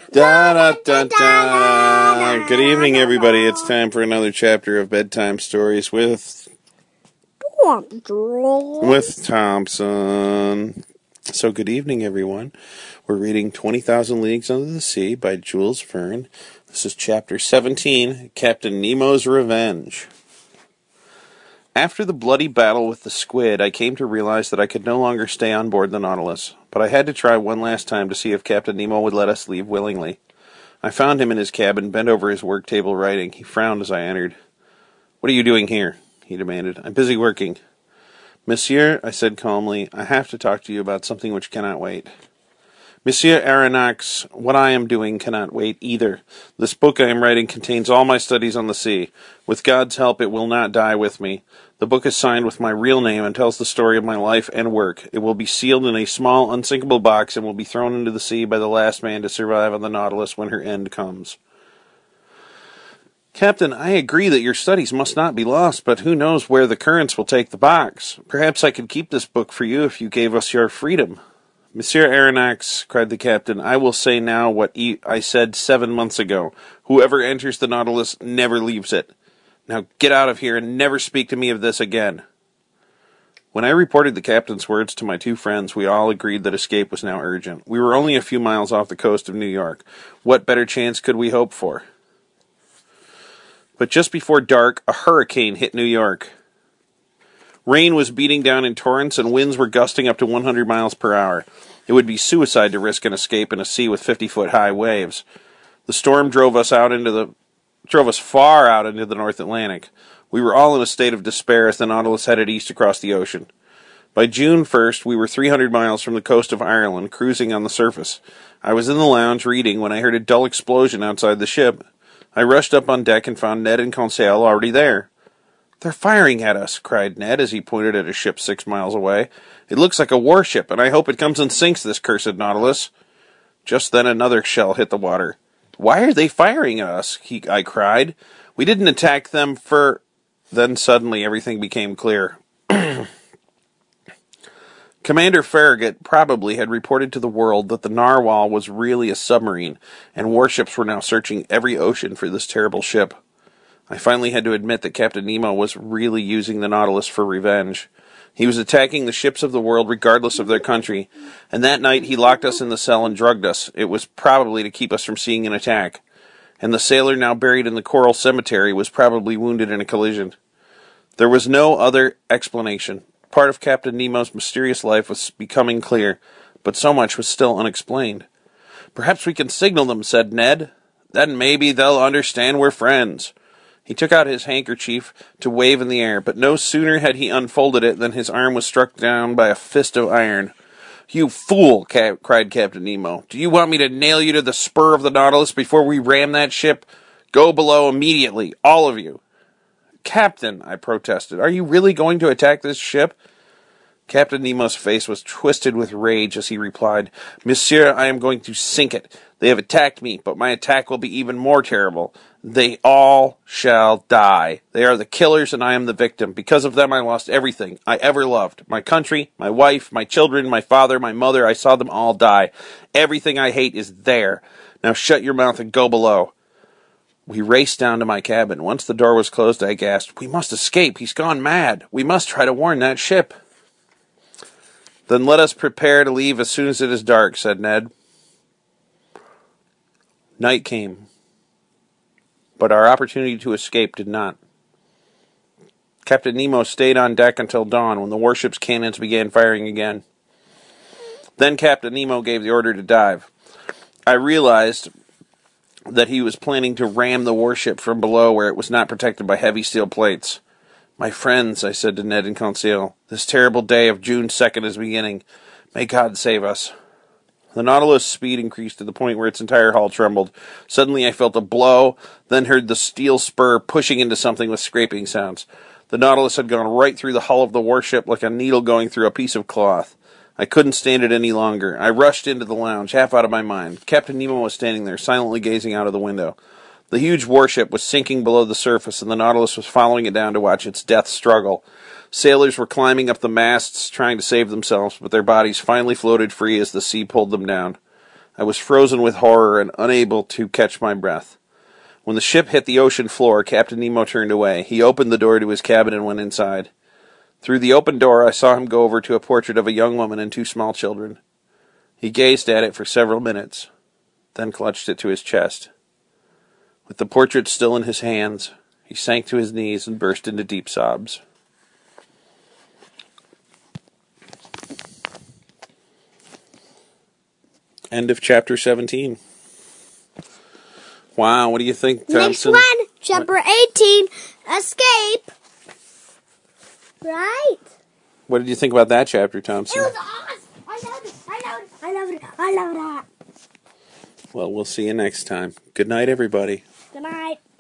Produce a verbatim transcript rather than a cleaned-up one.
Da, da, da, da. Good evening, everybody. It's time for another chapter of Bedtime Stories with with Thompson. So, good evening, everyone. We're reading twenty thousand Leagues Under the Sea by Jules Verne. This is chapter seventeen, Captain Nemo's Revenge. After the bloody battle with the squid, I came to realize that I could no longer stay on board the Nautilus, but I had to try one last time to see if Captain Nemo would let us leave willingly. I found him in his cabin, bent over his work table writing. He frowned as I entered. "What are you doing here?" he demanded. "I'm busy working." "Monsieur," I said calmly, "I have to talk to you about something which cannot wait." "Monsieur Aronnax, what I am doing cannot wait either. This book I am writing contains all my studies on the sea. With God's help, it will not die with me. The book is signed with my real name and tells the story of my life and work. It will be sealed in a small, unsinkable box and will be thrown into the sea by the last man to survive on the Nautilus when her end comes." "Captain, I agree that your studies must not be lost, but who knows where the currents will take the box? Perhaps I could keep this book for you if you gave us your freedom." "Monsieur Aronnax," cried the captain, "I will say now what e- I said seven months ago. Whoever enters the Nautilus never leaves it. Now get out of here and never speak to me of this again." When I reported the captain's words to my two friends, we all agreed that escape was now urgent. We were only a few miles off the coast of New York. What better chance could we hope for? But just before dark, a hurricane hit New York. Rain was beating down in torrents, and winds were gusting up to one hundred miles per hour. It would be suicide to risk an escape in a sea with fifty-foot-high waves. The storm drove us out into the drove us far out into the North Atlantic. We were all in a state of despair as the Nautilus headed east across the ocean. By June first, we were three hundred miles from the coast of Ireland, cruising on the surface. I was in the lounge reading when I heard a dull explosion outside the ship. I rushed up on deck and found Ned and Conseil already there. "They're firing at us," cried Ned as he pointed at a ship six miles away. "It looks like a warship, and I hope it comes and sinks this cursed Nautilus." Just then another shell hit the water. "Why are they firing at us?" he, I cried. "We didn't attack them for—" Then suddenly everything became clear. Commander Farragut probably had reported to the world that the Narwhal was really a submarine, and warships were now searching every ocean for this terrible ship. I finally had to admit that Captain Nemo was really using the Nautilus for revenge. He was attacking the ships of the world regardless of their country, and that night he locked us in the cell and drugged us. It was probably to keep us from seeing an attack. And the sailor now buried in the Coral Cemetery was probably wounded in a collision. There was no other explanation. Part of Captain Nemo's mysterious life was becoming clear, but so much was still unexplained. "Perhaps we can signal them," said Ned. "Then maybe they'll understand we're friends." He took out his handkerchief to wave in the air, but no sooner had he unfolded it than his arm was struck down by a fist of iron. "You fool!" ca- cried Captain Nemo. "Do you want me to nail you to the spur of the Nautilus before we ram that ship? Go below immediately, all of you." "Captain," I protested, "are you really going to attack this ship?" Captain Nemo's face was twisted with rage as he replied, "Monsieur, I am going to sink it. They have attacked me, but my attack will be even more terrible. They all shall die. They are the killers and I am the victim. Because of them I lost everything I ever loved. My country, my wife, my children, my father, my mother. I saw them all die. Everything I hate is there. Now shut your mouth and go below." We raced down to my cabin. Once the door was closed, I gasped, "We must escape. He's gone mad. We must try to warn that ship." "Then let us prepare to leave as soon as it is dark," said Ned. Night came, but our opportunity to escape did not. Captain Nemo stayed on deck until dawn, when the warship's cannons began firing again. Then Captain Nemo gave the order to dive. I realized that he was planning to ram the warship from below where it was not protected by heavy steel plates. "My friends," I said to Ned and Conseil, "this terrible day of June second is beginning. May God save us." The Nautilus' speed increased to the point where its entire hull trembled. Suddenly I felt a blow, then heard the steel spur pushing into something with scraping sounds. The Nautilus had gone right through the hull of the warship like a needle going through a piece of cloth. I couldn't stand it any longer. I rushed into the lounge, half out of my mind. Captain Nemo was standing there, silently gazing out of the window. The huge warship was sinking below the surface, and the Nautilus was following it down to watch its death struggle. Sailors were climbing up the masts, trying to save themselves, but their bodies finally floated free as the sea pulled them down. I was frozen with horror and unable to catch my breath. When the ship hit the ocean floor, Captain Nemo turned away. He opened the door to his cabin and went inside. Through the open door, I saw him go over to a portrait of a young woman and two small children. He gazed at it for several minutes, then clutched it to his chest. With the portrait still in his hands, he sank to his knees and burst into deep sobs. End of chapter seventeen. Wow, what do you think, Thompson? Next one, chapter eighteen, Escape. Right? What did you think about that chapter, Thompson? It was awesome. I loved it. I loved it. I loved it. I loved that. Well, we'll see you next time. Good night, everybody. Good night.